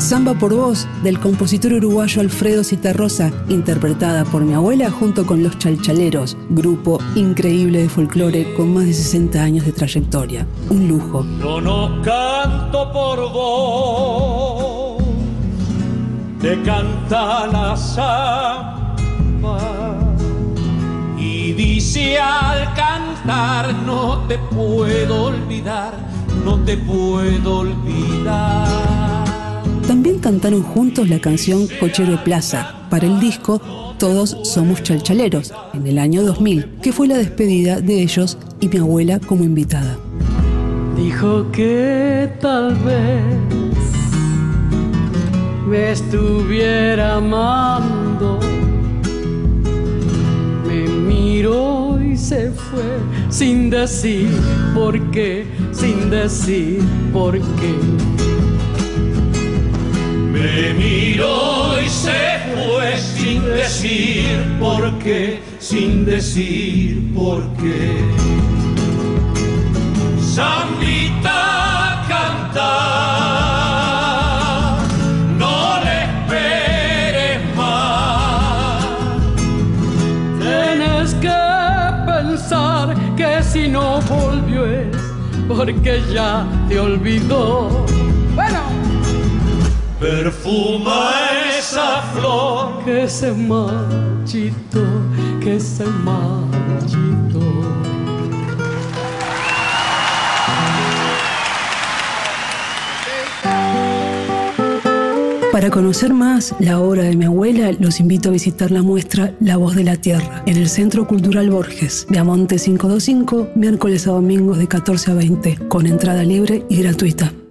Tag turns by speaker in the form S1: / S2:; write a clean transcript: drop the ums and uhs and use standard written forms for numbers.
S1: Samba por Vos, del compositor uruguayo Alfredo Zitarrosa, interpretada por mi abuela junto con Los Chalchaleros, grupo increíble de folclore con más de 60 años de trayectoria. Un lujo.
S2: Yo no canto por vos, te canta la samba y dice al cantar: no te puedo olvidar, no te puedo olvidar.
S1: También cantaron juntos la canción Cochero de Plaza para el disco Todos Somos Chalchaleros en el año 2000, que fue la despedida de ellos y mi abuela como invitada.
S3: Dijo que tal vez me estuviera amando, me miró y se fue sin decir por qué, sin decir por qué.
S2: Me miró y se fue sin decir por qué, sin decir por qué. Zambita canta, no le esperes más.
S3: Tienes que pensar que si no volvió es porque ya te olvidó. Bueno.
S2: Perfuma esa flor
S3: que se marchitó, que se marchitó.
S1: Para conocer más la obra de mi abuela, los invito a visitar la muestra La Voz de la Tierra en el Centro Cultural Borges, Viamonte 525, miércoles a domingos de 14 a 20, con entrada libre y gratuita.